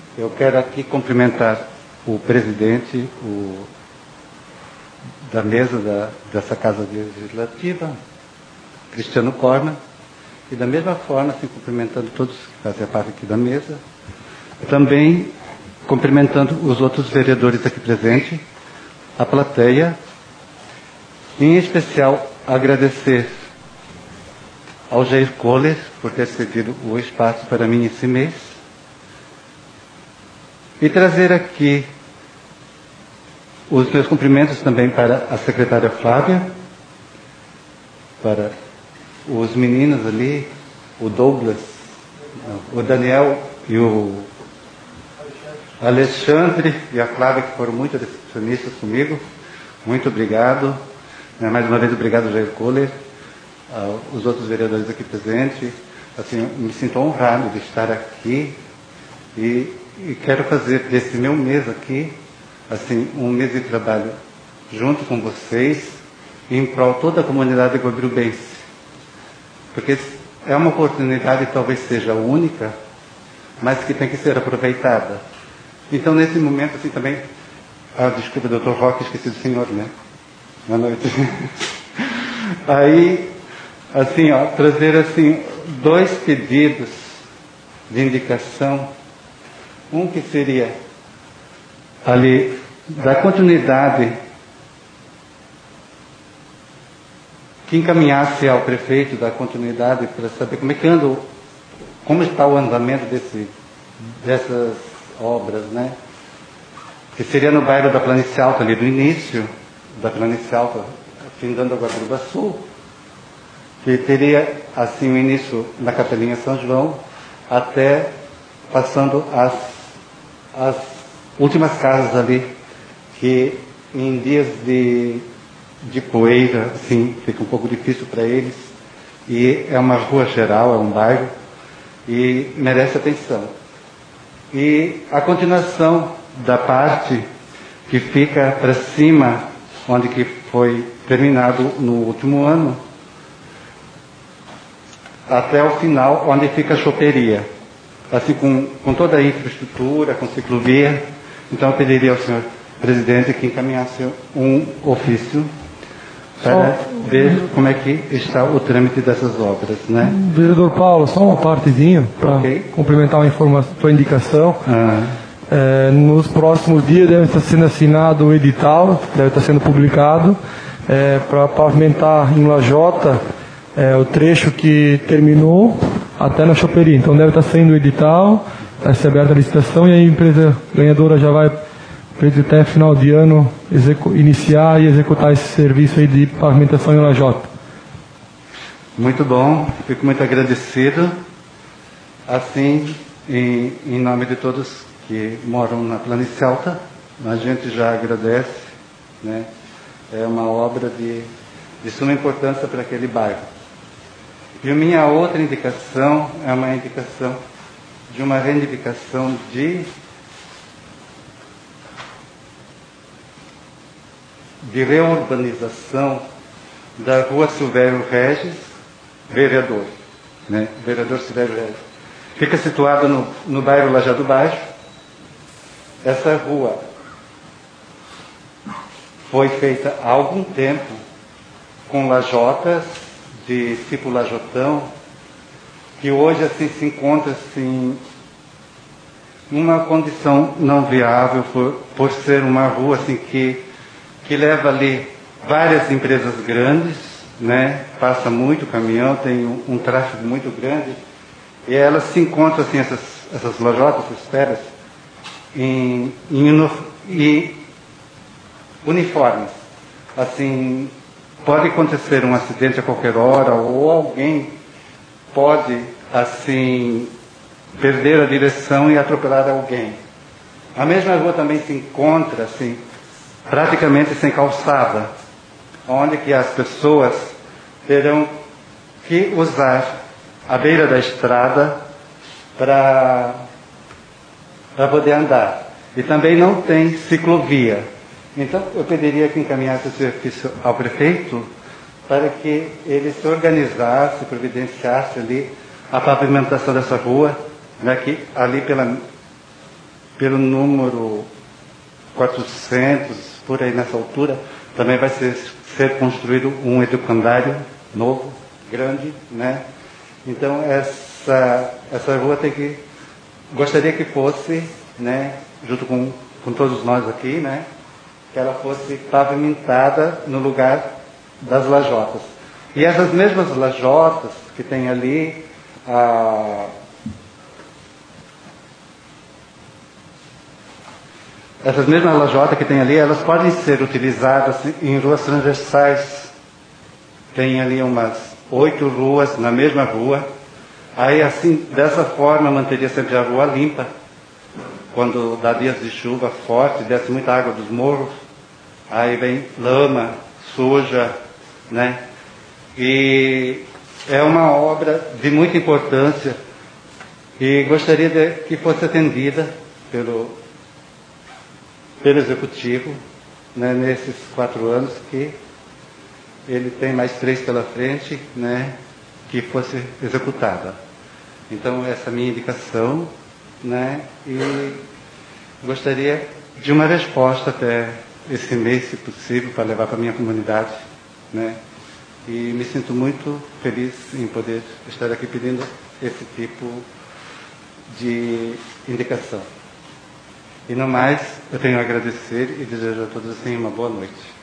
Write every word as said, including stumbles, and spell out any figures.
Eu quero aqui cumprimentar o presidente o, da mesa da, dessa Casa Legislativa, Cristiano Corna, e da mesma forma, assim, cumprimentando todos que fazem parte aqui da mesa, também cumprimentando os outros vereadores aqui presentes, a plateia, em especial agradecer ao Jair Kohler por ter cedido o espaço para mim esse mês, e trazer aqui os meus cumprimentos também para a secretária Flávia, para os meninos ali, o Douglas, o Daniel e o Alexandre e a Flávia, que foram muito recepcionistas comigo. Muito obrigado. Mais uma vez, obrigado, Jair Kohler, os outros vereadores aqui presentes. Assim, me sinto honrado de estar aqui e, e quero fazer desse meu mês aqui, assim, um mês de trabalho junto com vocês, em prol de toda a comunidade guabirubense. Porque é uma oportunidade que talvez seja única, mas que tem que ser aproveitada. Então, nesse momento, assim, também... Ah, desculpa, doutor Roque, esqueci do senhor, né? Boa noite. Aí, assim, ó, trazer, assim, dois pedidos de indicação. Um que seria ali, da continuidade, que encaminhasse ao prefeito da continuidade para saber como é que anda, como está o andamento desse, dessas obras, né? Que seria no bairro da Planície Alta, ali do início da Planície Alta, findando a Guabiruba Sul, que teria assim o início na Capelinha São João, até passando as, as últimas casas ali, que em dias de de poeira, assim, fica um pouco difícil para eles, e é uma rua geral, é um bairro, e merece atenção. E a continuação da parte que fica para cima, onde que foi terminado no último ano, até o final, onde fica a choperia, assim, com, com toda a infraestrutura, com ciclovia. Então eu pediria ao senhor presidente que encaminhasse um ofício para ver como é que está o trâmite dessas obras, né? Vereador Paulo, só uma partezinha para okay. complementar uma informação, sua indicação. Ah. É, nos próximos dias deve estar sendo assinado o edital, deve estar sendo publicado, é, para pavimentar em Lajota é, o trecho que terminou até na choperia. Então deve estar saindo o edital, vai ser aberta a licitação e a empresa ganhadora já vai até final de ano iniciar e executar esse serviço aí de pavimentação em Lajota. Muito bom, fico muito agradecido. Assim, em, em nome de todos que moram na Planície Alta, a gente já agradece, né? É uma obra de, de suma importância para aquele bairro. E a minha outra indicação é uma indicação de uma reivindicação de de reurbanização da rua Silvério Regis, vereador, né? Vereador Silvério Regis. Fica situada no, no bairro Lajado Baixo. Essa rua foi feita há algum tempo com lajotas de tipo lajotão, que hoje assim se encontra assim numa condição não viável por, por ser uma rua assim que que leva ali várias empresas grandes, né? Passa muito caminhão, tem um, um tráfego muito grande, e elas se encontram, assim, essas, essas lojotas, essas feras, em, em, em uniformes. Assim, pode acontecer um acidente a qualquer hora, ou alguém pode, assim, perder a direção e atropelar alguém. A mesma rua também se encontra, assim, praticamente sem calçada, onde que as pessoas terão que usar a beira da estrada para para poder andar. E também não tem ciclovia. Então eu pediria que encaminhasse esse ofício ao prefeito para que ele se organizasse, providenciasse ali a pavimentação dessa rua, né, que ali pela pelo número quatrocentos, por aí nessa altura, também vai ser, ser construído um educandário novo, grande, né? Então essa, essa rua tem que, gostaria que fosse, né, junto com, com todos nós aqui, né, que ela fosse pavimentada no lugar das lajotas. E essas mesmas lajotas que tem ali, a, essas mesmas lajotas que tem ali, elas podem ser utilizadas em ruas transversais. Tem ali umas oito ruas na mesma rua. Aí assim, dessa forma, manteria sempre a rua limpa. Quando dá dias de chuva forte, desce muita água dos morros, aí vem lama, suja, né? E é uma obra de muita importância e gostaria de que fosse atendida pelo, pelo Executivo, né, nesses quatro anos, que ele tem mais três pela frente, né, que fosse executada. Então, essa é a minha indicação, né, e gostaria de uma resposta até esse mês, se possível, para levar para a minha comunidade, né. E me sinto muito feliz em poder estar aqui pedindo esse tipo de indicação. E no mais, eu tenho a agradecer e desejo a todos assim uma boa noite.